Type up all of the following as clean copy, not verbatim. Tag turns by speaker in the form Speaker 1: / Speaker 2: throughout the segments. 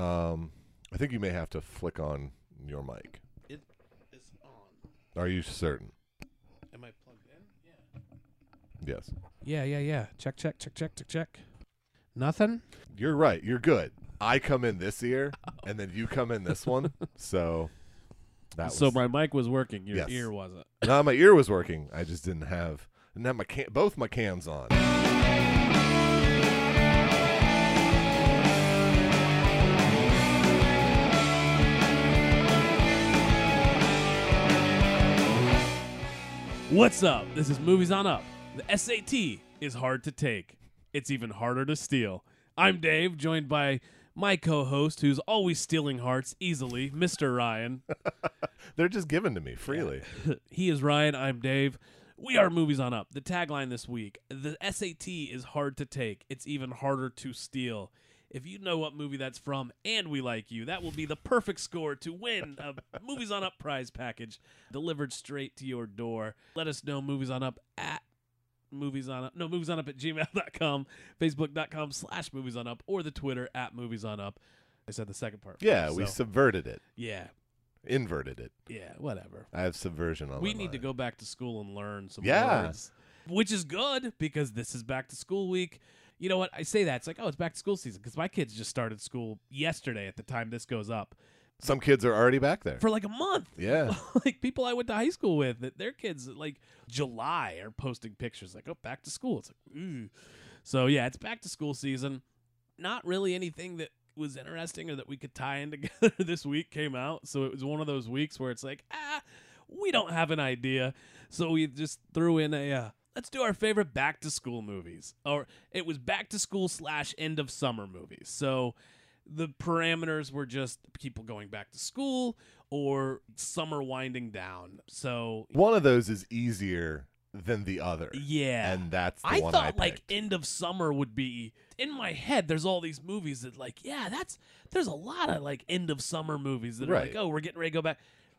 Speaker 1: I think you may have to flick on your mic.
Speaker 2: It is on.
Speaker 1: Are you certain?
Speaker 2: Am I plugged in? Yeah.
Speaker 1: Yes.
Speaker 2: Yeah. Check. Nothing?
Speaker 1: You're right. You're good. I come in this ear, and then you come in this one. So
Speaker 2: So my mic was working. Your
Speaker 1: Yes.
Speaker 2: ear wasn't.
Speaker 1: No, my ear was working. I just didn't have my both my cams on.
Speaker 2: What's up? This is Movies on Up. The SAT is hard to take. It's even harder to steal. I'm Dave, joined by my co-host, who's always stealing hearts easily, Mr. Ryan.
Speaker 1: They're just given to me freely.
Speaker 2: He is Ryan. I'm Dave. We are Movies on Up. The tagline this week, the SAT is hard to take. It's even harder to steal. If you know what movie that's from and we like you, that will be the perfect score to win a Movies on Up prize package delivered straight to your door. Let us know Movies on Up at moviesonup@gmail.com, facebook.com/moviesonup, or the Twitter at moviesonup. I said the second part.
Speaker 1: Yeah,
Speaker 2: first,
Speaker 1: we
Speaker 2: so,
Speaker 1: subverted it.
Speaker 2: yeah,
Speaker 1: Inverted it.
Speaker 2: yeah, whatever.
Speaker 1: I have subversion on
Speaker 2: We
Speaker 1: my
Speaker 2: need to
Speaker 1: mind.
Speaker 2: go back to school and learn some
Speaker 1: Yeah.
Speaker 2: words, which is good because this is back to school week. You know what? I say that. It's like, oh, it's back to school season because my kids just started school yesterday at the time this goes up
Speaker 1: Some kids are already back there.
Speaker 2: for like a month.
Speaker 1: Yeah.
Speaker 2: Like people I went to high school with, that their kids like July are posting pictures like, oh, back to school. It's like, ooh. So yeah, it's back to school season. Not really anything that was interesting or that we could tie in together this week came out. So it was one of those weeks where it's like, we don't have an idea. So we just threw in let's do our favorite back to school movies. Or it was back to school / end of summer movies. So the parameters were just people going back to school or summer winding down. So
Speaker 1: One of those is easier than the other.
Speaker 2: yeah.
Speaker 1: And that's the
Speaker 2: I
Speaker 1: one
Speaker 2: thought
Speaker 1: I
Speaker 2: like
Speaker 1: picked.
Speaker 2: end of summer would be in my head. There's all these movies that like, yeah, there's a lot of like end of summer movies that are
Speaker 1: Right.
Speaker 2: like, oh, we're getting ready to go back.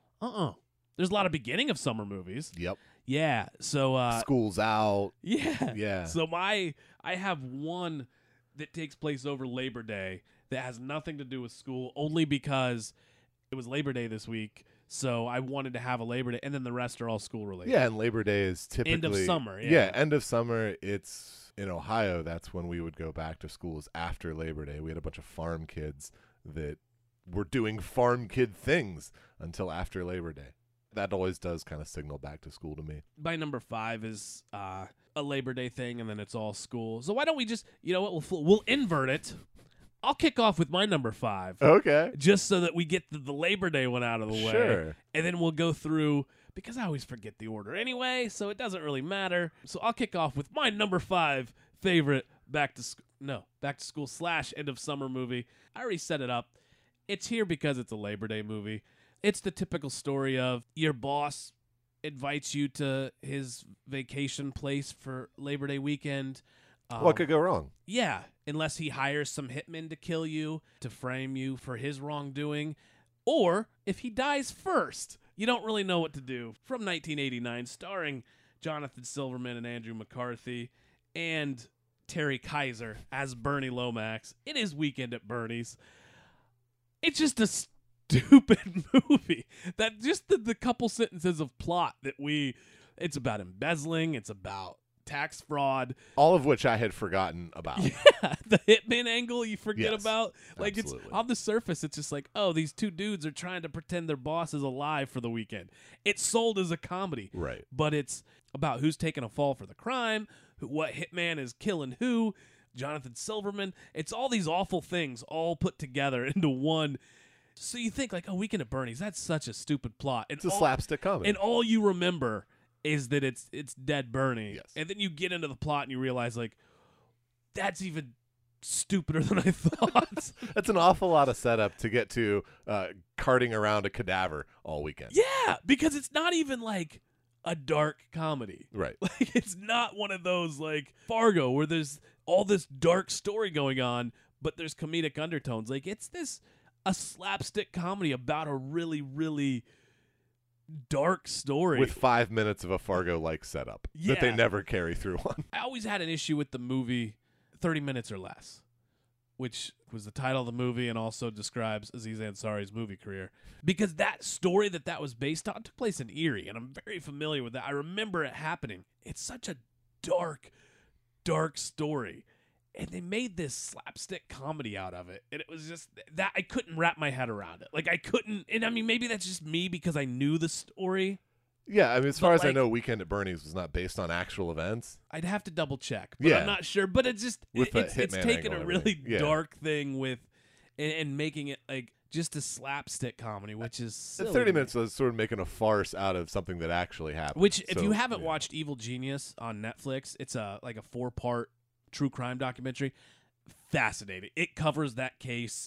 Speaker 2: There's a lot of beginning of summer movies.
Speaker 1: Yep.
Speaker 2: Yeah. So
Speaker 1: School's out.
Speaker 2: yeah.
Speaker 1: Yeah.
Speaker 2: So I have one that takes place over Labor Day that has nothing to do with school, only because it was Labor Day this week. So I wanted to have a Labor Day, and then the rest are all school related.
Speaker 1: Yeah, and Labor Day is typically
Speaker 2: End of summer, yeah.
Speaker 1: end of summer. It's in Ohio. That's when we would go back to schools after Labor Day. We had a bunch of farm kids that were doing farm kid things until after Labor Day. That always does kind of signal back to school to me.
Speaker 2: My number 5 is a Labor Day thing, and then it's all school. So why don't we just, you know what, we'll invert it. I'll kick off with my number 5.
Speaker 1: Okay.
Speaker 2: Just so that we get the Labor Day one out of the way.
Speaker 1: Sure.
Speaker 2: And then we'll go through, because I always forget the order anyway, so it doesn't really matter. So I'll kick off with my number 5 favorite back to school / end of summer movie. I already set it up. It's here because it's a Labor Day movie. It's the typical story of your boss invites you to his vacation place for Labor Day weekend.
Speaker 1: What could go wrong?
Speaker 2: Yeah, unless he hires some hitmen to kill you, to frame you for his wrongdoing, or if he dies first. You don't really know what to do. From 1989, starring Jonathan Silverman and Andrew McCarthy, and Terry Kaiser as Bernie Lomax. It is Weekend at Bernie's. It's just a stupid movie. That just the couple sentences of plot that it's about embezzling, it's about tax fraud.
Speaker 1: All of which I had forgotten about.
Speaker 2: Yeah, the hitman angle you forget
Speaker 1: Yes,
Speaker 2: about. Like
Speaker 1: absolutely.
Speaker 2: it's on the surface, it's just like, oh, these two dudes are trying to pretend their boss is alive for the weekend. It's sold as a comedy.
Speaker 1: Right.
Speaker 2: But it's about who's taking a fall for the crime, what hitman is killing who, Jonathan Silverman. It's all these awful things all put together into one. So you think like, oh, Weekend at Bernie's, that's such a stupid plot. And
Speaker 1: It's a slapstick comedy.
Speaker 2: And all you remember is that it's dead Bernie.
Speaker 1: Yes.
Speaker 2: And then you get into the plot and you realize like, that's even stupider than I thought.
Speaker 1: That's an awful lot of setup to get to carting around a cadaver all weekend.
Speaker 2: Yeah, because it's not even like a dark comedy.
Speaker 1: Right.
Speaker 2: Like it's not one of those like Fargo where there's all this dark story going on, but there's comedic undertones. Like it's a slapstick comedy about a really, really dark story.
Speaker 1: With 5 minutes of a Fargo-like setup that they
Speaker 2: Yeah.
Speaker 1: never carry through on.
Speaker 2: I always had an issue with the movie 30 minutes or less, which was the title of the movie and also describes Aziz Ansari's movie career. Because that story that was based on took place in Erie, and I'm very familiar with that. I remember it happening. It's such a dark, dark story. And they made this slapstick comedy out of it. And it was just that I couldn't wrap my head around it. Like, I couldn't. And I mean, maybe that's just me because I knew the story.
Speaker 1: Yeah, I mean, as far
Speaker 2: But,
Speaker 1: as I
Speaker 2: like,
Speaker 1: know, Weekend at Bernie's was not based on actual events.
Speaker 2: I'd have to double check. But
Speaker 1: Yeah.
Speaker 2: I'm not sure. But it's just,
Speaker 1: With the
Speaker 2: it's
Speaker 1: hitman
Speaker 2: taken
Speaker 1: angle
Speaker 2: a
Speaker 1: and
Speaker 2: really
Speaker 1: everything. Yeah.
Speaker 2: dark thing with, and making it like just a slapstick comedy, which is silly.
Speaker 1: 30 minutes was sort of making a farce out of something that actually happened.
Speaker 2: Which, if
Speaker 1: So,
Speaker 2: you haven't
Speaker 1: yeah.
Speaker 2: watched Evil Genius on Netflix, it's like a 4-part true crime documentary. Fascinating. It covers that case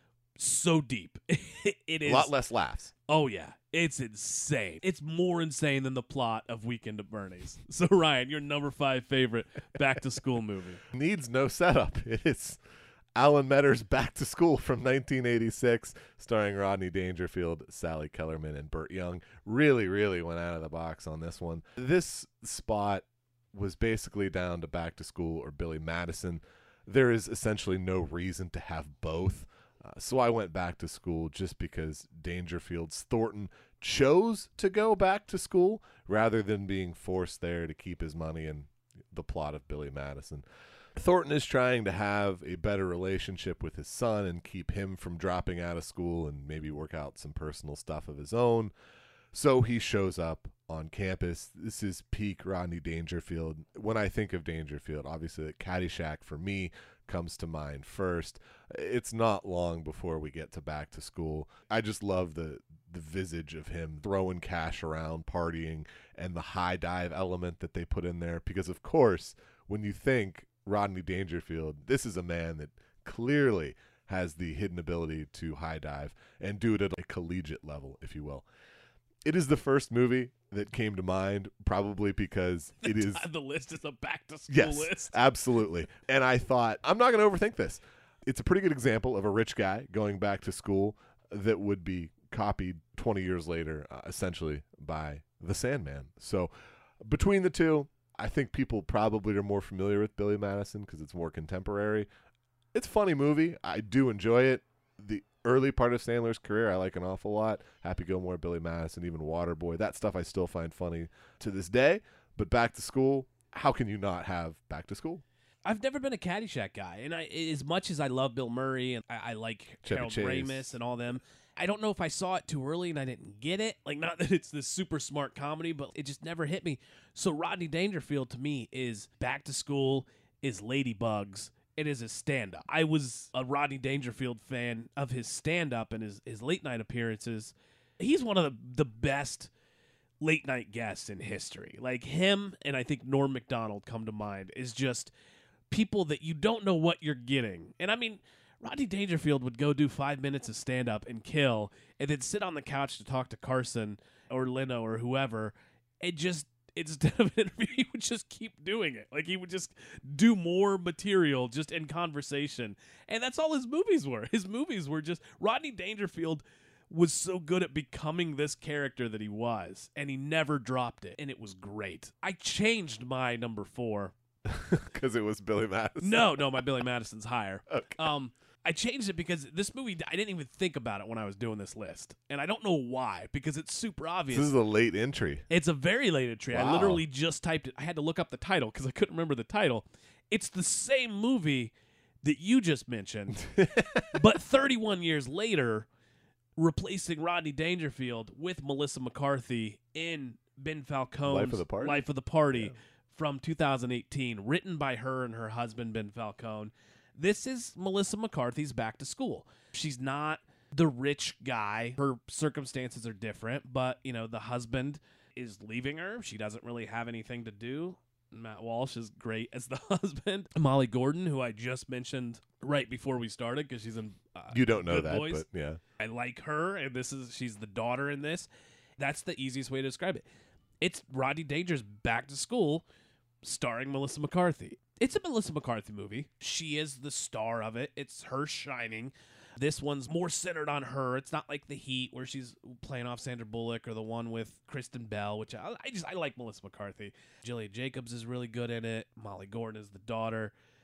Speaker 2: so deep. It is
Speaker 1: a lot less laughs.
Speaker 2: Oh yeah, it's insane. It's more insane than the plot of Weekend at Bernie's. So Ryan, your number 5 favorite back to school movie.
Speaker 1: Needs no setup. It's Alan Metter's Back to School from 1986, starring Rodney Dangerfield, Sally Kellerman, and Burt Young. Really, really went out of the box on this one. This spot was basically down to Back to School or Billy Madison. There is essentially no reason to have both. So I went Back to School just because Dangerfield's Thornton chose to go back to school rather than being forced there to keep his money and the plot of Billy Madison. Thornton is trying to have a better relationship with his son and keep him from dropping out of school and maybe work out some personal stuff of his own. So he shows up on campus. This is peak Rodney Dangerfield. When I think of Dangerfield, obviously Caddyshack for me comes to mind first. It's not long before we get to Back to School. I just love the visage of him throwing cash around, partying, and the high dive element that they put in there. Because, of course, when you think Rodney Dangerfield, this is a man that clearly has the hidden ability to high dive and do it at a collegiate level, if you will. It is the first movie that came to mind, probably because it is...
Speaker 2: The list is a back to school
Speaker 1: Yes,
Speaker 2: list.
Speaker 1: absolutely. And I thought, I'm not going to overthink this. It's a pretty good example of a rich guy going back to school that would be copied 20 years later, essentially, by The Sandman. So between the two, I think people probably are more familiar with Billy Madison because it's more contemporary. It's a funny movie. I do enjoy it. The early part of Sandler's career I like an awful lot. Happy Gilmore, Billy Madison, even Waterboy. That stuff I still find funny to this day. But Back to School, how can you not have Back to School?
Speaker 2: I've never been a Caddyshack guy, and as much as I love Bill Murray and I like
Speaker 1: Chevy
Speaker 2: Harold
Speaker 1: Chase.
Speaker 2: Ramis and all them, I don't know if I saw it too early and I didn't get it. Like, not that it's this super smart comedy, but it just never hit me. So Rodney Dangerfield to me is Back to School, is Ladybugs. It is his stand-up. I was a Rodney Dangerfield fan of his stand-up and his late-night appearances. He's one of the best late-night guests in history. Like, him and I think Norm Macdonald come to mind is just people that you don't know what you're getting. And I mean, Rodney Dangerfield would go do 5 minutes of stand-up and kill, and then sit on the couch to talk to Carson or Leno or whoever, and just, instead of an interview, he would just keep doing it. Like, he would just do more material just in conversation. And that's all his movies were. His movies were just, Rodney Dangerfield was so good at becoming this character that he was, and he never dropped it, and it was great. I changed my number 4.
Speaker 1: Because it was Billy Madison.
Speaker 2: No, my Billy Madison's higher.
Speaker 1: Okay.
Speaker 2: I changed it because this movie, I didn't even think about it when I was doing this list. And I don't know why, because it's super obvious.
Speaker 1: This is a late entry.
Speaker 2: It's a very late entry. I
Speaker 1: Wow.
Speaker 2: literally just typed it. I had to look up the title because I couldn't remember the title. It's the same movie that you just mentioned, but 31 years later, replacing Rodney Dangerfield with Melissa McCarthy in Ben Falcone's
Speaker 1: Life of the Party?
Speaker 2: Party
Speaker 1: Yeah.
Speaker 2: from 2018, written by her and her husband, Ben Falcone. This is Melissa McCarthy's Back to School. She's not the rich guy. Her circumstances are different, but, you know, the husband is leaving her. She doesn't really have anything to do. Matt Walsh is great as the husband. Molly Gordon, who I just mentioned right before we started because she's in
Speaker 1: You don't know
Speaker 2: Good
Speaker 1: that,
Speaker 2: Boys.
Speaker 1: but yeah.
Speaker 2: I like her, and she's the daughter in this. That's the easiest way to describe it. It's Rodney Danger's Back to School, starring Melissa McCarthy. It's a Melissa McCarthy movie. She is the star of it. It's her shining. This one's more centered on her. It's not like The Heat, where she's playing off Sandra Bullock, or the one with Kristen Bell, which I like Melissa McCarthy. Jillian Jacobs is really good in it. Molly Gordon is the daughter.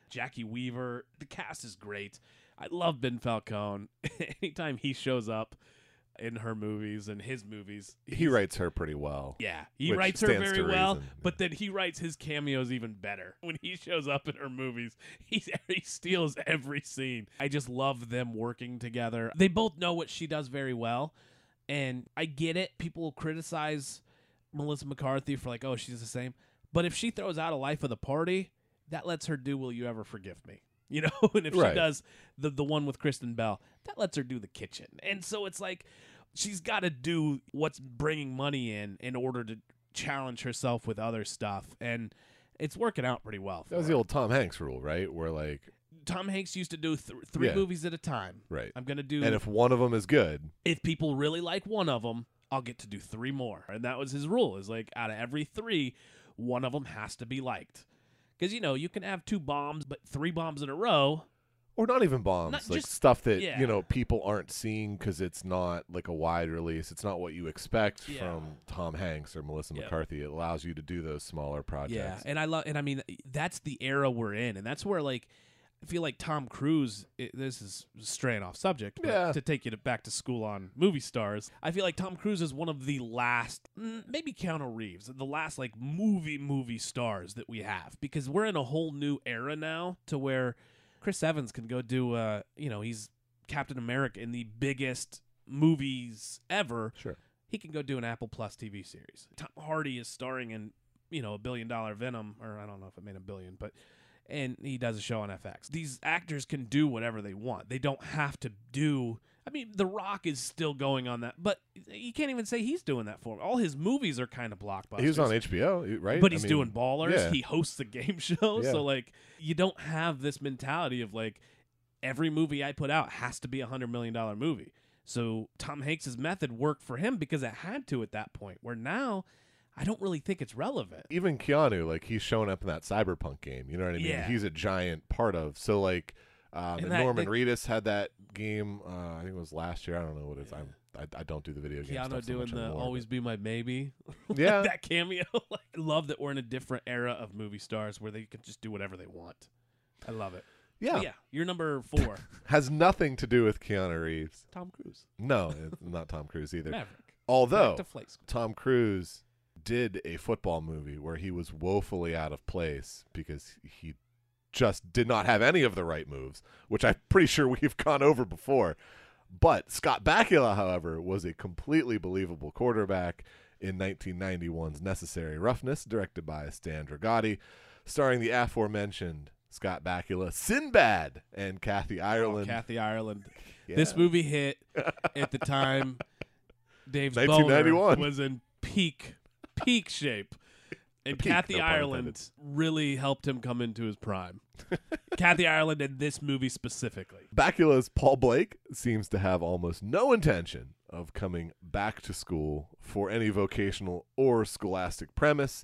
Speaker 2: Jackie Weaver. The cast is great. I love Ben Falcone. Anytime he shows up in her movies and his movies,
Speaker 1: He writes her pretty well.
Speaker 2: yeah, he
Speaker 1: Which
Speaker 2: writes her
Speaker 1: stands
Speaker 2: very
Speaker 1: to
Speaker 2: well,
Speaker 1: reason.
Speaker 2: but then he writes his cameos even better. When he shows up in her movies, he steals every scene. I just love them working together. They both know what she does very well, and I get it. People will criticize Melissa McCarthy for like, oh, she's the same. But if she throws out a Life of the Party, that lets her do Will You Ever Forgive Me? You know, and if
Speaker 1: Right.
Speaker 2: she does the one with Kristen Bell, that lets her do The Kitchen. And so it's like she's got to do what's bringing money in order to challenge herself with other stuff. And it's working out pretty well. For
Speaker 1: That was
Speaker 2: her.
Speaker 1: the old Tom Hanks rule, right? Where like,
Speaker 2: Tom Hanks used to do three
Speaker 1: Yeah.
Speaker 2: movies at a time.
Speaker 1: right.
Speaker 2: I'm going to do,
Speaker 1: And if one of them is good,
Speaker 2: if people really like one of them, I'll get to do 3 more. And that was his rule, is like out of every 3, one of them has to be liked. Because, you know, you can have 2 bombs, but 3 bombs in a row.
Speaker 1: or not even bombs,
Speaker 2: Not
Speaker 1: like
Speaker 2: just-
Speaker 1: stuff that,
Speaker 2: yeah.
Speaker 1: you know, people aren't seeing because it's not like a wide release. It's not what you expect
Speaker 2: Yeah.
Speaker 1: from Tom Hanks or Melissa
Speaker 2: Yep.
Speaker 1: McCarthy. It allows you to do those smaller projects.
Speaker 2: Yeah, and I mean, that's the era we're in, and that's where like I feel like Tom Cruise. This is straying off subject, but
Speaker 1: Yeah.
Speaker 2: to take you back to school on movie stars, I feel like Tom Cruise is one of the last, maybe Keanu Reeves, the last like movie stars that we have, because we're in a whole new era now to where Chris Evans can go do, you know, he's Captain America in the biggest movies ever.
Speaker 1: Sure.
Speaker 2: He can go do an Apple Plus TV series. Tom Hardy is starring in, you know, $1 billion Venom, or I don't know if it made $1 billion, but and he does a show on FX. These actors can do whatever they want. They don't have to do. I mean, The Rock is still going on that, but you can't even say he's doing that for him. All his movies are kind of blockbusters.
Speaker 1: He was on HBO, right?
Speaker 2: But he's
Speaker 1: I mean,
Speaker 2: doing Ballers.
Speaker 1: yeah.
Speaker 2: He hosts a game show.
Speaker 1: Yeah.
Speaker 2: So, like, you don't have this mentality of, like, every movie I put out has to be a $100 million movie. So Tom Hanks' method worked for him because it had to at that point, where now I don't really think it's relevant.
Speaker 1: Even Keanu, like he's showing up in that Cyberpunk game. You know what I mean?
Speaker 2: Yeah.
Speaker 1: He's a giant part of. So like, and
Speaker 2: that-
Speaker 1: Norman
Speaker 2: that-
Speaker 1: Reedus had that game. I think it was last year. I don't know what it is. I don't do the video game
Speaker 2: Keanu
Speaker 1: stuff so
Speaker 2: doing
Speaker 1: much
Speaker 2: the
Speaker 1: anymore,
Speaker 2: "Always Be My Maybe,"
Speaker 1: but- yeah.
Speaker 2: that cameo. Like, I love that we're in a different era of movie stars where they can just do whatever they want. I love it.
Speaker 1: yeah,
Speaker 2: But yeah, you're number 4,
Speaker 1: has nothing to do with Keanu Reeves.
Speaker 2: Tom Cruise,
Speaker 1: No, it's not Tom Cruise either.
Speaker 2: Maverick.
Speaker 1: Although
Speaker 2: Back to Flight School.
Speaker 1: Tom Cruise did a football movie where he was woefully out of place because he just did not have any of the right moves, which I'm pretty sure we've gone over before. But Scott Bakula, however, was a completely believable quarterback in 1991's Necessary Roughness, directed by Stan Dragotti, starring the aforementioned Scott Bakula, Sinbad, and Kathy Ireland.
Speaker 2: Kathy Ireland.
Speaker 1: Yeah.
Speaker 2: This movie hit at the time Dave's
Speaker 1: 1991.
Speaker 2: boner was in peak shape. And
Speaker 1: Peak,
Speaker 2: Kathy
Speaker 1: no pun
Speaker 2: Ireland
Speaker 1: intended.
Speaker 2: really helped him come into his prime. Kathy Ireland in this movie specifically.
Speaker 1: Bakula's Paul Blake seems to have almost no intention of coming back to school for any vocational or scholastic premise.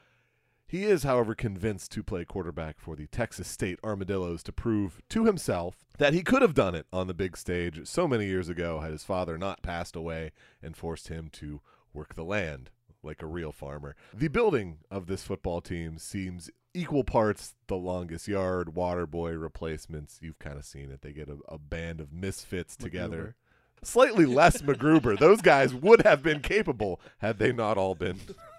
Speaker 1: He is, however, convinced to play quarterback for the Texas State Armadillos to prove to himself that he could have done it on the big stage so many years ago had his father not passed away and forced him to work the land like a real farmer. The building of this football team seems equal parts The Longest Yard, Waterboy replacements. You've kind of seen it. They get a band of misfits together. Slightly less MacGruber. Those guys would have been capable had they not all been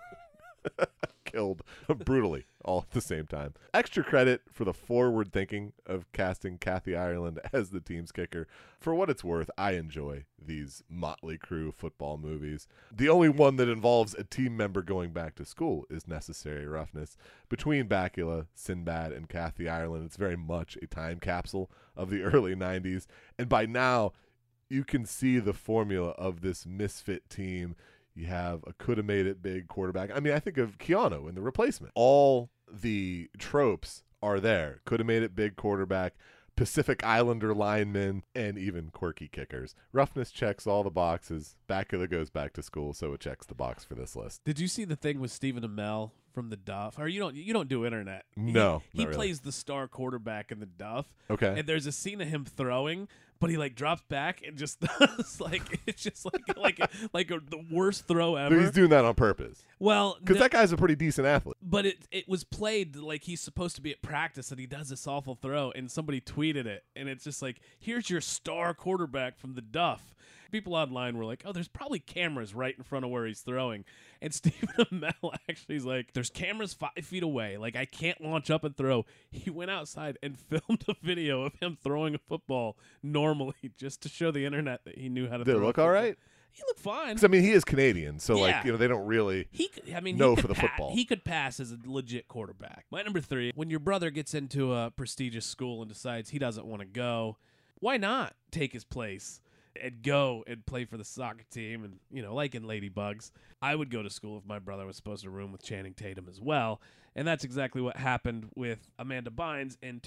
Speaker 1: killed brutally all at the same time. Extra credit for the forward thinking of casting Kathy Ireland as the team's kicker. For what it's worth, I enjoy these Motley Crue football movies. The only one that involves a team member going back to school is Necessary Roughness. Between Bakula, Sinbad, and Kathy Ireland, it's very much a time capsule of the early 90s. And by now, you can see the formula of this misfit team. You have a coulda-made-it big quarterback. I mean, I think of Keanu in The Replacement. All the tropes are there. Coulda-made-it big quarterback, Pacific Islander linemen, and even quirky kickers. Roughness checks all the boxes. Bakula goes back to school, so it checks the box for this list.
Speaker 2: Did you see the thing with Stephen Amell from the Duff. Or you don't do internet.
Speaker 1: No,
Speaker 2: He
Speaker 1: not really.
Speaker 2: plays the star quarterback in the Duff.
Speaker 1: Okay.
Speaker 2: And there's a scene of him throwing, but he like drops back and just does it's just the worst throw
Speaker 1: But
Speaker 2: ever.
Speaker 1: he's doing that on purpose.
Speaker 2: Well,
Speaker 1: Because
Speaker 2: no,
Speaker 1: that guy's a pretty decent athlete.
Speaker 2: but it was played like he's supposed to be at practice and he does this awful throw and somebody tweeted it and it's just like, here's your star quarterback from the Duff. People online were like, oh, there's probably cameras right in front of where he's throwing. And Stephen Amell actually is like, there's cameras 5 feet away. Like, I can't launch up and throw. He went outside and filmed a video of him throwing a football normally just to show the internet that he knew how to
Speaker 1: Did
Speaker 2: throw
Speaker 1: it
Speaker 2: a
Speaker 1: look
Speaker 2: football.
Speaker 1: all right?
Speaker 2: He looked fine.
Speaker 1: 'Cause, I mean, he is Canadian, so,
Speaker 2: Yeah.
Speaker 1: they don't really
Speaker 2: He
Speaker 1: know
Speaker 2: could
Speaker 1: for the football.
Speaker 2: He could pass as a legit quarterback. My number 3, when your brother gets into a prestigious school and decides he doesn't want to go, why not take his place and go and play for the soccer team? And, like in Ladybugs, I would go to school if my brother was supposed to room with Channing Tatum as well. And that's exactly what happened with Amanda Bynes in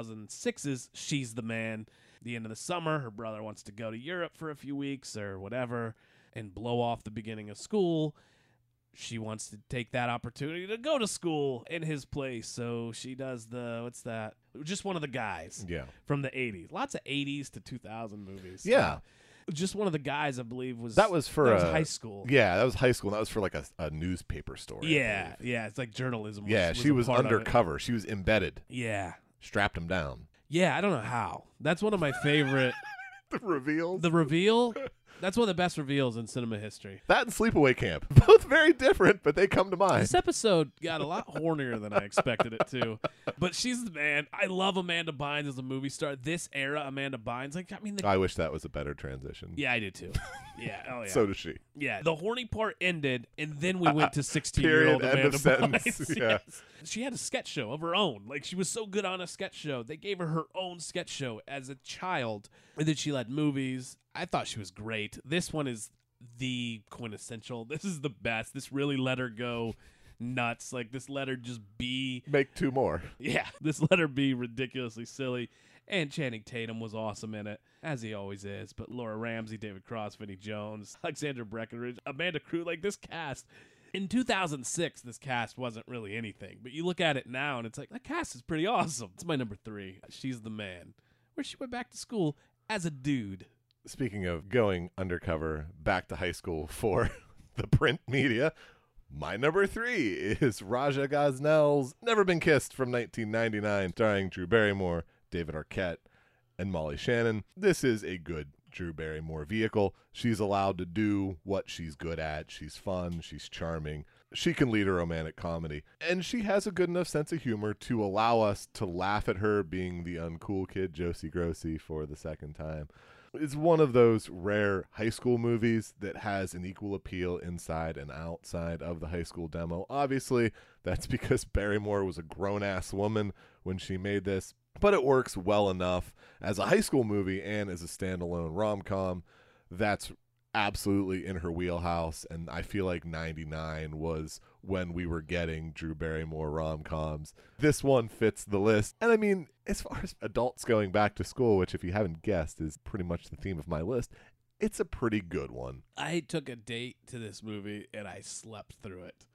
Speaker 2: 2006's She's the Man. The end of the summer, her brother wants to go to Europe for a few weeks or whatever and blow off the beginning of school. She wants to take that opportunity to go to school in his place. So she does what's that? Just one of the guys
Speaker 1: Yeah.
Speaker 2: from the 80s. Lots of 80s to 2000 movies.
Speaker 1: Yeah.
Speaker 2: Just one of the guys, I believe, was
Speaker 1: That was for
Speaker 2: high school.
Speaker 1: Yeah, that was high school. That was for like a newspaper story. I
Speaker 2: Yeah,
Speaker 1: believe.
Speaker 2: yeah. It's like journalism.
Speaker 1: Yeah, she
Speaker 2: a
Speaker 1: was
Speaker 2: part of it.
Speaker 1: undercover. She was embedded.
Speaker 2: Yeah.
Speaker 1: Strapped him down.
Speaker 2: Yeah, I don't know how. That's one of my favorite.
Speaker 1: The reveals.
Speaker 2: The reveal, that's one of the best reveals in cinema history.
Speaker 1: That and Sleepaway Camp. Both very different, but they come to mind.
Speaker 2: This episode got a lot hornier than I expected it to. But she's the man. I love Amanda Bynes as a movie star. This era, Amanda Bynes.
Speaker 1: I wish that was a better transition.
Speaker 2: Yeah, I did too. Yeah, oh yeah.
Speaker 1: So does she.
Speaker 2: Yeah, the horny part ended, and then we went to 16-year-old
Speaker 1: Period. End
Speaker 2: Amanda
Speaker 1: of sentence.
Speaker 2: Bynes.
Speaker 1: Yeah.
Speaker 2: Yes. She had a sketch show of her own. Like, she was so good on a sketch show. They gave her own sketch show as a child, and then she led movies. I thought she was great. This one is the quintessential. This is the best. This really let her go nuts. Like, this let her just be.
Speaker 1: Make 2 more.
Speaker 2: Yeah, this let her be ridiculously silly. And Channing Tatum was awesome in it, as he always is. But Laura Ramsey, David Cross, Vinnie Jones, Alexander Breckenridge, Amanda Crew, like this cast. In 2006, this cast wasn't really anything. But you look at it now, and it's like, that cast is pretty awesome. It's my number 3. She's the Man. Where she went back to school as a dude.
Speaker 1: Speaking of going undercover back to high school for the print media, my number 3 is Raja Gosnell's Never Been Kissed from 1999, starring Drew Barrymore, David Arquette, and Molly Shannon. This is a good Drew Barrymore vehicle. She's allowed to do what she's good at. She's fun. She's charming. She can lead a romantic comedy. And she has a good enough sense of humor to allow us to laugh at her being the uncool kid Josie Grossi for the second time. It's one of those rare high school movies that has an equal appeal inside and outside of the high school demo. Obviously, that's because Barrymore was a grown-ass woman when she made this, but it works well enough as a high school movie and as a standalone rom-com. That's absolutely in her wheelhouse, and I feel like 99 was when we were getting Drew Barrymore rom-coms. This one fits the list. And I mean, as far as adults going back to school, which if you haven't guessed is pretty much the theme of my list, it's a pretty good one.
Speaker 2: I took a date to this movie, and I slept through it.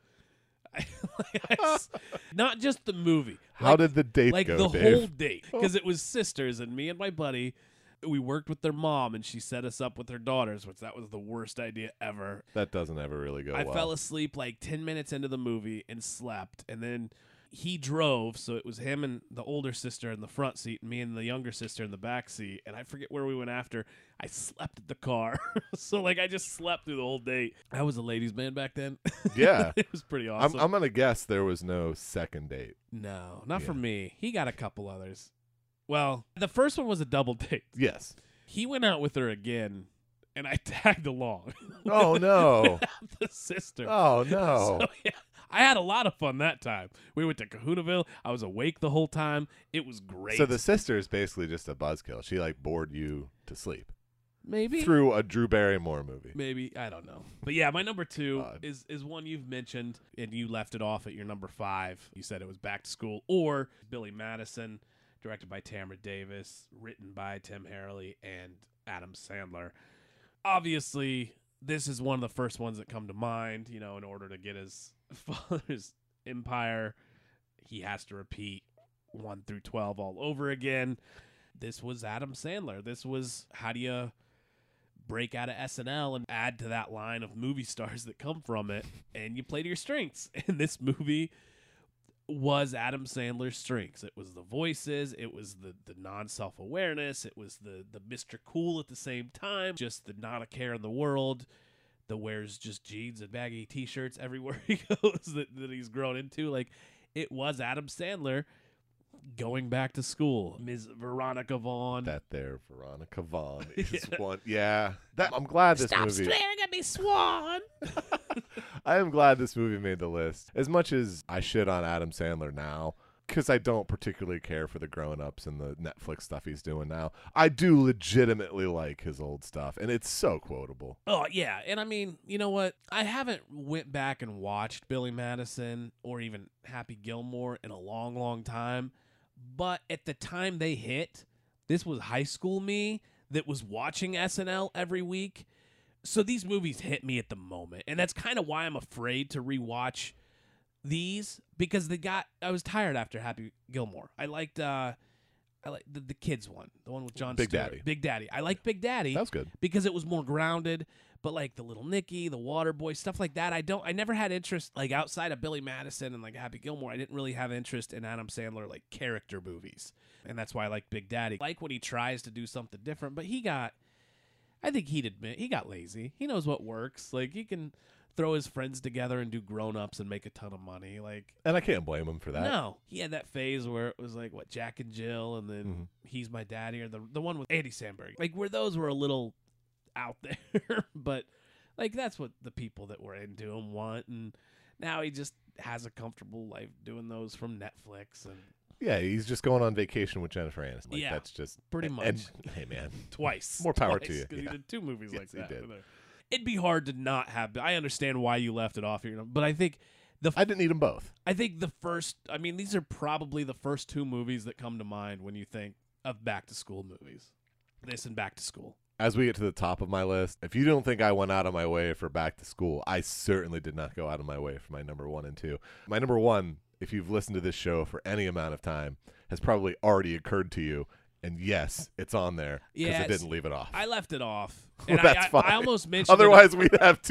Speaker 2: Not just the movie.
Speaker 1: How did the date
Speaker 2: like
Speaker 1: go,
Speaker 2: the
Speaker 1: Dave?
Speaker 2: whole date, because it was sisters, and me and my buddy, we worked with their mom, and she set us up with her daughters, which that was the worst idea ever.
Speaker 1: That doesn't ever really go
Speaker 2: I
Speaker 1: well.
Speaker 2: fell asleep like 10 minutes into the movie and slept, and then he drove, so it was him and the older sister in the front seat, and me and the younger sister in the back seat, and I forget where we went after. I slept at the car. So, like, I just slept through the whole date. I was a ladies' man back then.
Speaker 1: Yeah.
Speaker 2: It was pretty awesome.
Speaker 1: I'm going to guess there was no second date.
Speaker 2: No, not for
Speaker 1: Yeah.
Speaker 2: me. He got a couple others. Well, the first one was a double date.
Speaker 1: Yes.
Speaker 2: He went out with her again, and I tagged along.
Speaker 1: Oh, no.
Speaker 2: The sister.
Speaker 1: Oh, no.
Speaker 2: So, yeah, I had a lot of fun that time. We went to Kahunaville. I was awake the whole time. It was great.
Speaker 1: So the sister is basically just a buzzkill. She, like, bored you to sleep
Speaker 2: maybe
Speaker 1: through a Drew Barrymore movie.
Speaker 2: Maybe. I don't know. But yeah, my number 2
Speaker 1: Odd.
Speaker 2: is one you've mentioned, and you left it off at your number 5. You said it was Back to School, or Billy Madison, directed by Tamara Davis, written by Tim Harley and Adam Sandler. Obviously, this is one of the first ones that come to mind, in order to get his father's Empire, he has to repeat 1 through 12 all over again. This was Adam Sandler. This was, how do you break out of SNL and add to that line of movie stars that come from it, and you play to your strengths. And this movie was Adam Sandler's strengths. It was the voices, it was the non-self-awareness, it was the Mr. Cool at the same time, just the not a care in the world, the wears just jeans and baggy t-shirts everywhere he goes that he's grown into. Like, it was Adam Sandler going back to school. Ms. Veronica Vaughn.
Speaker 1: That there, Veronica Vaughn is one. Yeah. I'm glad this
Speaker 2: Stop
Speaker 1: movie.
Speaker 2: staring at me, Swan.
Speaker 1: I am glad this movie made the list. As much as I shit on Adam Sandler now, because I don't particularly care for the grown-ups and the Netflix stuff he's doing now, I do legitimately like his old stuff, and it's so quotable.
Speaker 2: Oh, yeah. And I mean, you know what? I haven't went back and watched Billy Madison or even Happy Gilmore in a long, long time. But at the time they hit, this was high school me that was watching SNL every week. So these movies hit me at the moment. And that's kind of why I'm afraid to rewatch these, because I was tired after Happy Gilmore. I liked the kids one, the one with Jon
Speaker 1: Big
Speaker 2: Stewart.
Speaker 1: Daddy.
Speaker 2: Big Daddy. I like Big Daddy.
Speaker 1: That was good.
Speaker 2: Because it was more grounded. But like the Little Nicky, the Waterboy, stuff like that, I never had interest, like outside of Billy Madison and like Happy Gilmore. I didn't really have interest in Adam Sandler like character movies, and that's why I like Big Daddy. I like when he tries to do something different, but I think he'd admit he got lazy. He knows what works. Like, he can throw his friends together and do Grown Ups and make a ton of money. Like,
Speaker 1: and I can't blame him for that.
Speaker 2: No, he had that phase where it was like Jack and Jill, and then He's My Daddy, or the one with Andy Samberg. Like, where those were a little out there, but like that's what the people that were into him want, and now he just has a comfortable life doing those from Netflix. And
Speaker 1: yeah, he's just going on vacation with Jennifer Aniston. Like,
Speaker 2: yeah,
Speaker 1: that's just
Speaker 2: pretty much.
Speaker 1: And, hey man,
Speaker 2: twice,
Speaker 1: more power to you.
Speaker 2: Because he did 2 movies
Speaker 1: Yes,
Speaker 2: like that.
Speaker 1: he did.
Speaker 2: It'd be hard to not have. I understand why you left it off here, but I think
Speaker 1: I didn't need them both.
Speaker 2: I think these are probably the first 2 movies that come to mind when you think of back to school movies. This and Back to School.
Speaker 1: As we get to the top of my list, if you don't think I went out of my way for Back to School, I certainly did not go out of my way for my number 1 and 2. My number 1, if you've listened to this show for any amount of time, has probably already occurred to you. And yes, it's on there because I didn't leave it off.
Speaker 2: I left it off.
Speaker 1: Well,
Speaker 2: And
Speaker 1: that's fine.
Speaker 2: I almost mentioned
Speaker 1: Otherwise, we'd have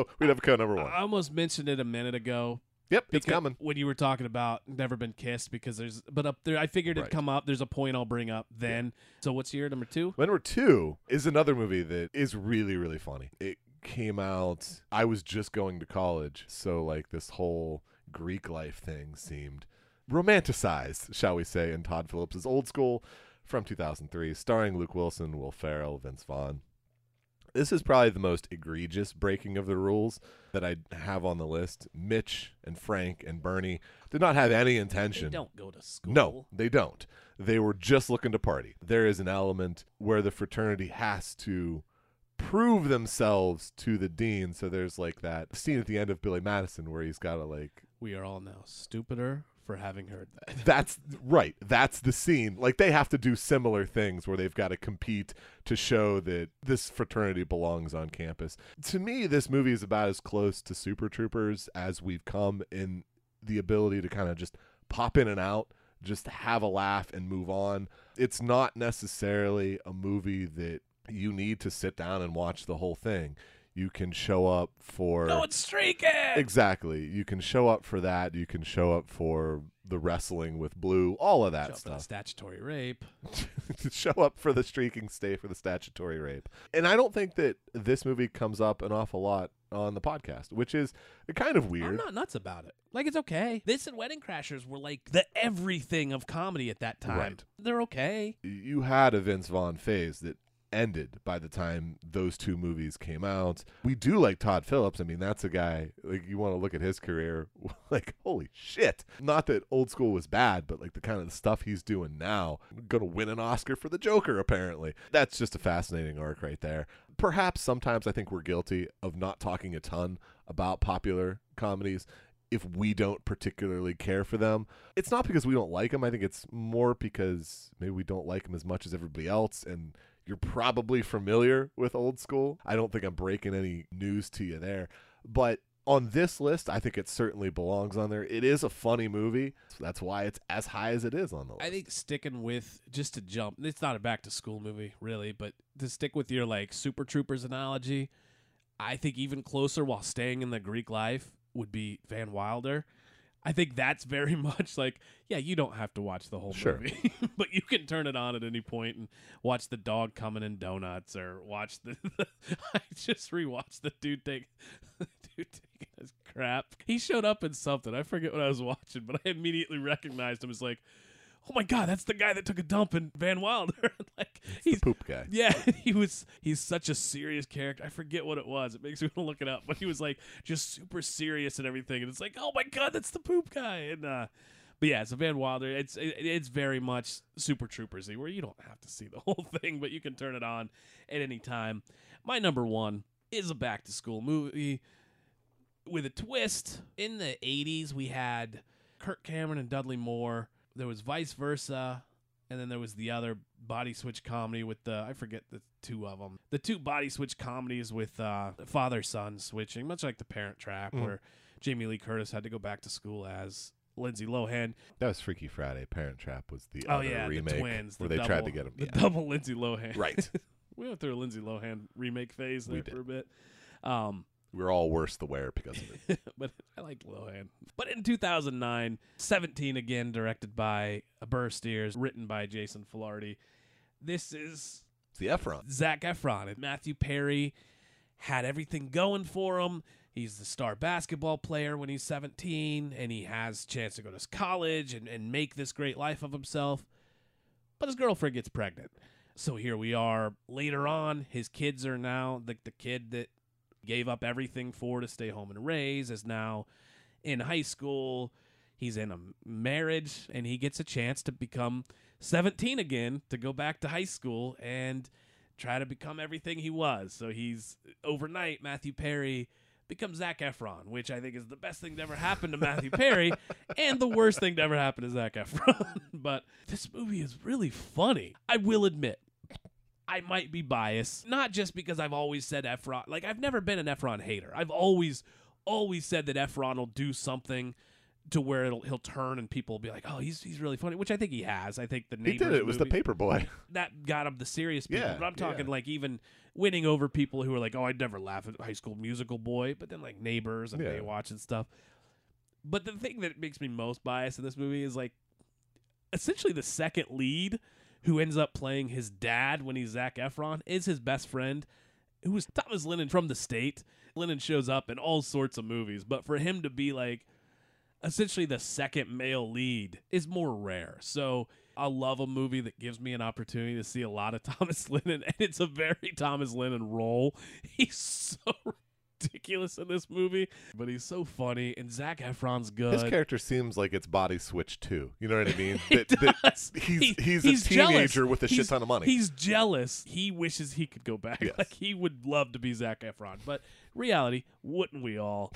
Speaker 1: co number 1.
Speaker 2: I almost mentioned it a minute ago.
Speaker 1: Yep, it's coming.
Speaker 2: When you were talking about Never Been Kissed, because but up there, I figured it'd come up. There's a point I'll bring up then. Yeah. So what's your number 2?
Speaker 1: My number 2 is another movie that is really, really funny. It came out, I was just going to college, so like this whole Greek life thing seemed romanticized, shall we say, in Todd Phillips' Old School from 2003, starring Luke Wilson, Will Ferrell, Vince Vaughn. This is probably the most egregious breaking of the rules that I have on the list. Mitch and Frank and Bernie did not have any intention.
Speaker 2: They don't go to school.
Speaker 1: No, they don't. They were just looking to party. There is an element where the fraternity has to prove themselves to the dean. So there's like that scene at the end of Billy Madison where he's got to like...
Speaker 2: We are all now stupider for having heard that.
Speaker 1: That's right. That's the scene. Like, they have to do similar things where they've got to compete to show that this fraternity belongs on campus. To me, this movie is about as close to Super Troopers as we've come in the ability to kind of just pop in and out, just have a laugh and move on. It's not necessarily a movie that you need to sit down and watch the whole thing. You can show up for...
Speaker 2: No, it's streaking!
Speaker 1: Exactly. You can show up for that. You can show up for the wrestling with Blue, all of that
Speaker 2: show
Speaker 1: stuff.
Speaker 2: For the statutory rape.
Speaker 1: Show up for the streaking, stay for the statutory rape. And I don't think that this movie comes up an awful lot on the podcast, which is kind of weird.
Speaker 2: I'm not nuts about it. Like, it's okay. This and Wedding Crashers were like the everything of comedy at that time.
Speaker 1: Right.
Speaker 2: They're okay.
Speaker 1: You had a Vince Vaughn phase that ended by the time those 2 movies came out. We do like Todd Phillips. I mean, that's a guy, like, you want to look at his career, like, holy shit. Not that Old School was bad, but like the kind of stuff he's doing now, gonna win an Oscar for the Joker, apparently. That's just a fascinating arc right there. Perhaps sometimes I think we're guilty of not talking a ton about popular comedies if we don't particularly care for them. It's not because we don't like them. I think it's more because maybe we don't like them as much as everybody else, and you're probably familiar with Old School. I don't think I'm breaking any news to you there. But on this list, I think it certainly belongs on there. It is a funny movie. So that's why it's as high as it is on the list.
Speaker 2: I think sticking with, just to jump, it's not a back to school movie really, but to stick with your like Super Troopers analogy, I think even closer while staying in the Greek life would be Van Wilder. I think that's very much like, yeah, you don't have to watch the whole movie, but you can turn it on at any point and watch the dog coming in donuts, or watch I just rewatched the dude taking his crap. He showed up in something. I forget what I was watching, but I immediately recognized him as like, oh my God, that's the guy that took a dump in Van Wilder. Like,
Speaker 1: he's the poop guy.
Speaker 2: Yeah, he's such a serious character. I forget what it was. It makes me want to look it up. But he was like just super serious and everything. And it's like, oh my God, that's the poop guy. And but yeah, so Van Wilder, it's very much Super Troopers-y, where you don't have to see the whole thing, but you can turn it on at any time. My number one is a back to school movie with a twist. In the 80s, we had Kirk Cameron and Dudley Moore. There was Vice Versa, and then there was the other body switch comedy with I forget the two of them. The two body switch comedies with father-son switching, much like The Parent Trap, where Jamie Lee Curtis had to go back to school as Lindsay Lohan.
Speaker 1: That was Freaky Friday. Parent Trap was the other remake,
Speaker 2: the twins,
Speaker 1: where they tried to get them.
Speaker 2: The double Lindsay Lohan.
Speaker 1: Right.
Speaker 2: We went through a Lindsay Lohan remake phase there for a bit.
Speaker 1: We're all worse the wear because of it.
Speaker 2: But I like Lohan. But in 2009, 17 again, directed by Burr Steers, written by Jason Filardi. This is
Speaker 1: It's the Efron.
Speaker 2: Zac Efron. And Matthew Perry had everything going for him. He's the star basketball player when he's 17, and he has a chance to go to college and make this great life of himself. But his girlfriend gets pregnant. So here we are later on. His kids are now, the kid that gave up everything for to stay home and raise is now in high school. He's in a marriage, and he gets a chance to become 17 again, to go back to high school and try to become everything he was. So he's, overnight, Matthew Perry becomes Zac Efron, which I think is the best thing to ever happen to Matthew Perry and the worst thing to ever happen to Zac Efron. But this movie is really funny. I will admit, I might be biased, not just because I've always said Efron. Like, I've never been an Efron hater. I've always said that Efron will do something to where he'll turn and people will be like, oh, he's really funny, which I think he has. I think the Neighbors
Speaker 1: He did it. It was the Paperboy.
Speaker 2: That got him the serious people.
Speaker 1: Yeah,
Speaker 2: but I'm talking like even winning over people who are like, oh, I'd never laugh at High School Musical boy, but then like Neighbors and Baywatch and stuff. But the thing that makes me most biased in this movie is like essentially the second lead, who ends up playing his dad when he's Zac Efron, is his best friend, who was Thomas Lennon from The State. Lennon shows up in all sorts of movies, but for him to be like essentially the second male lead is more rare. So I love a movie that gives me an opportunity to see a lot of Thomas Lennon, and it's a very Thomas Lennon role. He's so ridiculous in this movie, but he's so funny, and Zac Efron's good.
Speaker 1: His character seems like it's Body Switch too. You know what I mean?
Speaker 2: He does.
Speaker 1: He's a teenager with a shit ton of money.
Speaker 2: He's jealous. He wishes he could go back.
Speaker 1: Yes.
Speaker 2: Like, he would love to be Zac Efron. But reality, wouldn't we all?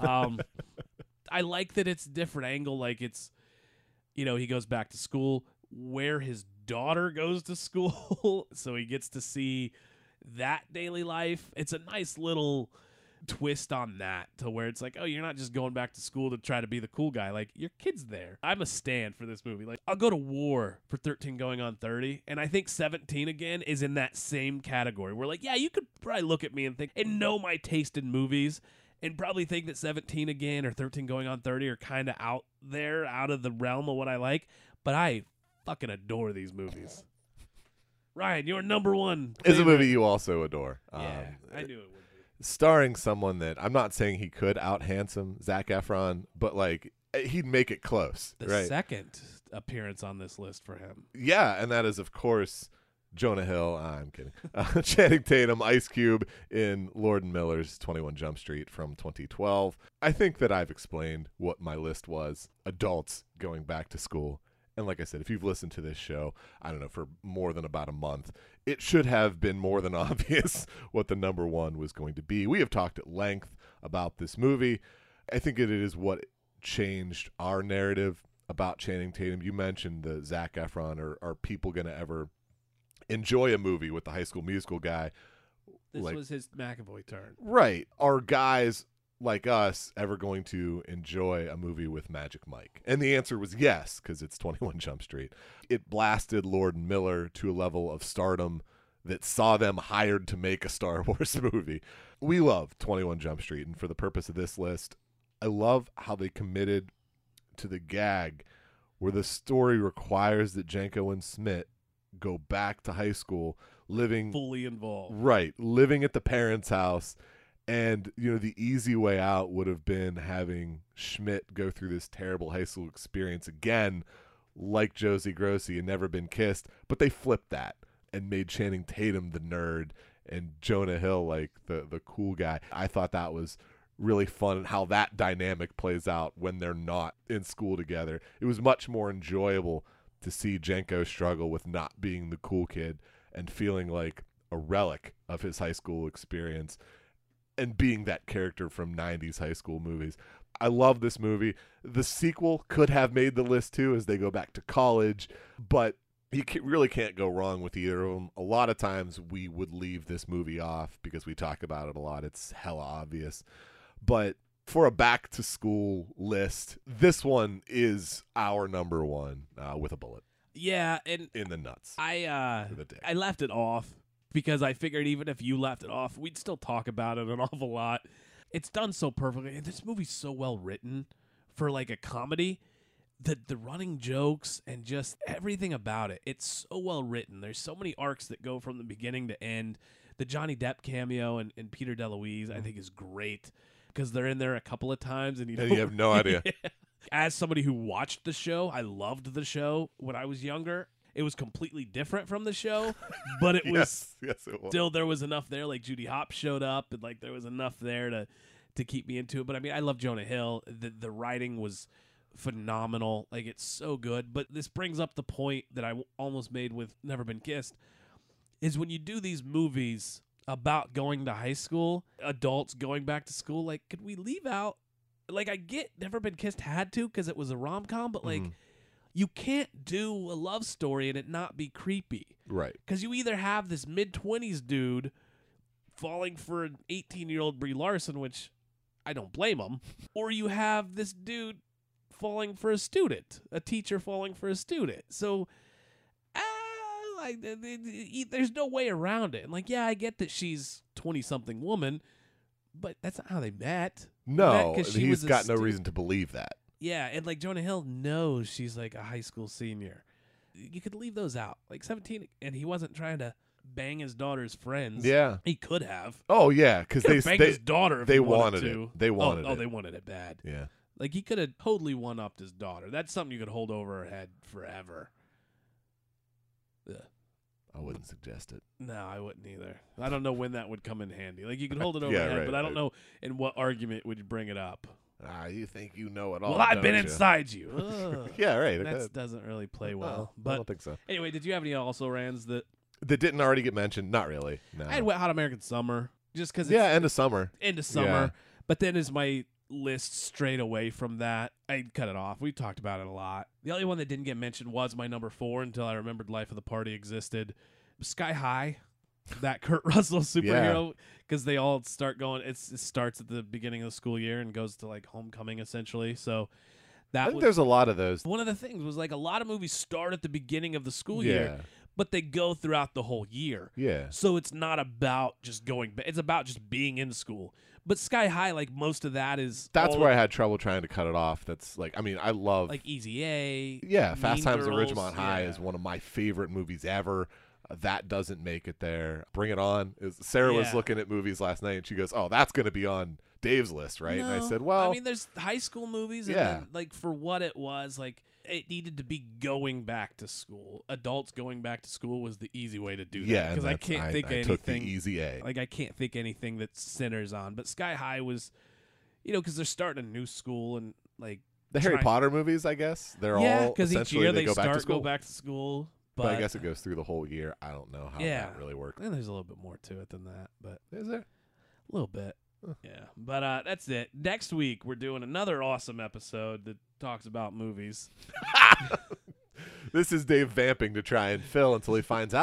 Speaker 2: I like that it's a different angle. Like, it's, he goes back to school where his daughter goes to school, so he gets to see that daily life. It's a nice little twist on that, to where it's like, oh, you're not just going back to school to try to be the cool guy. Like, your kid's there. I'm a stan for this movie. Like, I'll go to war for 13 going on 30, and I think 17 again is in that same category where, like, yeah, you could probably look at me and think and know my taste in movies and probably think that 17 again or 13 going on 30 are kind of out there, out of the realm of what I like, but I fucking adore these movies. Ryan, your number one favorite.
Speaker 1: Is a movie you also adore.
Speaker 2: Yeah, I knew it would be.
Speaker 1: Starring someone that, I'm not saying he could out-handsome Zac Efron, but like he'd make it close.
Speaker 2: The second appearance on this list for him.
Speaker 1: Yeah, and that is, of course, Jonah Hill. I'm kidding. Channing Tatum, Ice Cube in Lord and Miller's 21 Jump Street from 2012. I think that I've explained what my list was. Adults going back to school. And like I said, if you've listened to this show, I don't know, for more than about a month, it should have been more than obvious what the number one was going to be. We have talked at length about this movie. I think it is what changed our narrative about Channing Tatum. You mentioned the Zac Efron. Are people going to ever enjoy a movie with the High School Musical guy?
Speaker 2: This was his McAvoy turn.
Speaker 1: Right. Are guys like us, ever going to enjoy a movie with Magic Mike? And the answer was yes, because it's 21 Jump Street. It blasted Lord and Miller to a level of stardom that saw them hired to make a Star Wars movie. We love 21 Jump Street, and for the purpose of this list, I love how they committed to the gag where the story requires that Janko and Smith go back to high school, living
Speaker 2: fully involved.
Speaker 1: Right, living at the parents' house. And, the easy way out would have been having Schmidt go through this terrible high school experience again, like Josie Grossi and Never Been Kissed. But they flipped that and made Channing Tatum the nerd and Jonah Hill like the cool guy. I thought that was really fun, and how that dynamic plays out when they're not in school together. It was much more enjoyable to see Janko struggle with not being the cool kid and feeling like a relic of his high school experience and being that character from 90s high school movies. I love this movie. The sequel could have made the list too as they go back to college, but you really can't go wrong with either of them. A lot of times we would leave this movie off because we talk about it a lot. It's hella obvious. But for a back to school list, this one is our number one with a bullet.
Speaker 2: Yeah, and
Speaker 1: in the nuts.
Speaker 2: I left it off because I figured even if you left it off, we'd still talk about it an awful lot. It's done so perfectly. This movie's so well written for like a comedy. The running jokes and just everything about it. It's so well written. There's so many arcs that go from the beginning to end. The Johnny Depp cameo and Peter DeLuise I think is great because they're in there a couple of times and you
Speaker 1: have no idea.
Speaker 2: Yeah. As somebody who watched the show, I loved the show when I was younger. It was completely different from the show, but it was
Speaker 1: yes, it was.
Speaker 2: Still there was enough there. Like Judy Hopps showed up, and like there was enough there to keep me into it. But I mean, I love Jonah Hill. The writing was phenomenal. Like it's so good. But this brings up the point that I almost made with Never Been Kissed, is when you do these movies about going to high school, adults going back to school, like could we leave out? Like I get Never Been Kissed had to because it was a rom-com, but like. You can't do a love story and it not be creepy.
Speaker 1: Right.
Speaker 2: Because you either have this mid-20s dude falling for an 18-year-old Brie Larson, which I don't blame him, or you have this dude falling for a student, a teacher falling for a student. So, there's no way around it. And like, yeah, I get that she's 20-something woman, but that's not how they met.
Speaker 1: No, he's got no reason to believe that.
Speaker 2: Yeah, and like Jonah Hill knows she's like a high school senior. You could leave those out. Like 17, and he wasn't trying to bang his daughter's friends.
Speaker 1: Yeah.
Speaker 2: He could have.
Speaker 1: Oh, yeah, because they
Speaker 2: banged his daughter if
Speaker 1: they
Speaker 2: he
Speaker 1: wanted
Speaker 2: to.
Speaker 1: it. They wanted it.
Speaker 2: Oh, they wanted it bad.
Speaker 1: Yeah.
Speaker 2: Like he could have totally one-upped his daughter. That's something you could hold over her head forever. Ugh.
Speaker 1: I wouldn't suggest it.
Speaker 2: No, I wouldn't either. I don't know when that would come in handy. Like you could hold it over
Speaker 1: Yeah,
Speaker 2: her head,
Speaker 1: right,
Speaker 2: but I don't know in what argument would you bring it up.
Speaker 1: You think you know it all.
Speaker 2: Well, I've been
Speaker 1: don't you?
Speaker 2: inside you. Ugh.
Speaker 1: Yeah, right.
Speaker 2: That doesn't really play well.
Speaker 1: I
Speaker 2: But
Speaker 1: don't think so.
Speaker 2: anyway, did you have any also rans that
Speaker 1: didn't already get mentioned? Not really. No.
Speaker 2: I had Wet Hot American Summer just because
Speaker 1: yeah, end of summer.
Speaker 2: Yeah. But then as my list strayed away from that, I cut it off. We talked about it a lot. The only one that didn't get mentioned was my number 4 until I remembered Life of the Party existed. Sky High, that Kurt Russell superhero, because they all start going. It starts at the beginning of the school year and goes to like homecoming essentially. So
Speaker 1: I think there's a lot of those.
Speaker 2: One of the things was like a lot of movies start at the beginning of the school year, but they go throughout the whole year.
Speaker 1: Yeah.
Speaker 2: So it's not about just going back. It's about just being in school. But Sky High, like most of that is.
Speaker 1: That's where I had trouble trying to cut it off. That's like, I mean, I love.
Speaker 2: Like Easy A.
Speaker 1: Yeah. Fast
Speaker 2: Mean
Speaker 1: Times at
Speaker 2: Girls,
Speaker 1: Ridgemont High is one of my favorite movies ever. That doesn't make it there. Bring It On. Sarah was looking at movies last night and she goes, "Oh, that's going to be on Dave's list, right?"
Speaker 2: No,
Speaker 1: and I said, "Well,
Speaker 2: I mean, there's high school movies, and then, like for what it was, like it needed to be going back to school. Adults going back to school was the easy way to do that.
Speaker 1: Yeah,
Speaker 2: because I can't think of anything.
Speaker 1: Took the easy A.
Speaker 2: Like I can't think anything that centers on. But Sky High was, because they're starting a new school and like
Speaker 1: the Harry Potter movies. I guess they're all
Speaker 2: because each year they
Speaker 1: go back to school.
Speaker 2: Go back to school.
Speaker 1: But I guess it goes through the whole year. I don't know how that really works.
Speaker 2: And there's a little bit more to it than that, but
Speaker 1: is there?
Speaker 2: A little bit. Yeah. But that's it. Next week we're doing another awesome episode that talks about movies.
Speaker 1: This is Dave vamping to try and fill until he finds out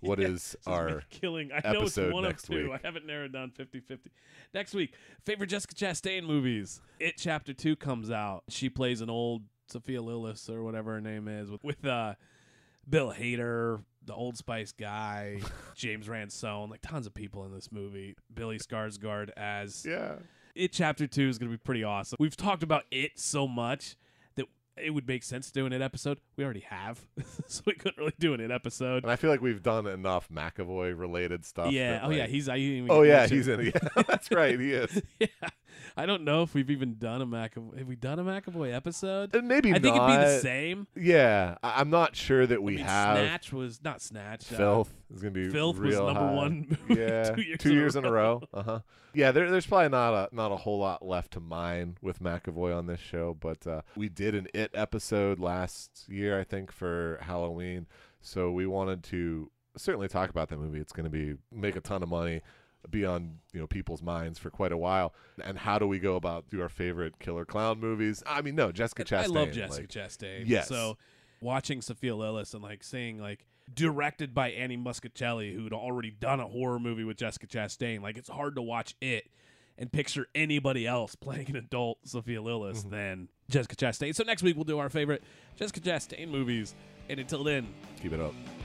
Speaker 1: what is
Speaker 2: This has been
Speaker 1: our
Speaker 2: killing. I know it's
Speaker 1: episode
Speaker 2: one
Speaker 1: next
Speaker 2: of two.
Speaker 1: week.
Speaker 2: I haven't narrowed down 50-50. Next week, favorite Jessica Chastain movies. It Chapter 2 comes out. She plays an old Sophia Lillis or whatever her name is with Bill Hader, the Old Spice guy, James Ransone, like tons of people in this movie. Billy Skarsgård as
Speaker 1: Yeah.
Speaker 2: It Chapter 2 is going to be pretty awesome. We've talked about it so much that it would make sense to do an It episode. We already have, so we couldn't really do an It episode.
Speaker 1: And I feel like we've done enough McAvoy-related stuff.
Speaker 2: Yeah.
Speaker 1: that,
Speaker 2: Oh, yeah.
Speaker 1: like-
Speaker 2: He's. I didn't even
Speaker 1: Oh,
Speaker 2: get
Speaker 1: yeah,
Speaker 2: mentioned.
Speaker 1: he's in it. Yeah, that's right, he is.
Speaker 2: Yeah. I don't know if we've even done a McAvoy. Have we done a McAvoy episode?
Speaker 1: And maybe
Speaker 2: I think
Speaker 1: not.
Speaker 2: it'd be the same.
Speaker 1: Yeah, I'm not sure that we
Speaker 2: I mean,
Speaker 1: have.
Speaker 2: Snatch was not Snatch.
Speaker 1: Filth is going to be
Speaker 2: Filth was
Speaker 1: real
Speaker 2: number
Speaker 1: high.
Speaker 2: one movie
Speaker 1: Yeah,
Speaker 2: 2 years
Speaker 1: in a row. Yeah, there's probably not a whole lot left to mine with McAvoy on this show, but we did an It episode last year, I think, for Halloween. So we wanted to certainly talk about that movie. It's going to make a ton of money, be on people's minds for quite a while. And how do we go about do our favorite killer clown movies? I mean, no, Jessica Chastain.
Speaker 2: I love Jessica Chastain.
Speaker 1: Yes.
Speaker 2: So watching Sophia Lillis and like seeing like directed by Annie Muscatelli, who'd already done a horror movie with Jessica Chastain, like it's hard to watch it and picture anybody else playing an adult Sophia Lillis than Jessica Chastain. So next week we'll do our favorite Jessica Chastain movies. And until then,
Speaker 1: keep it up.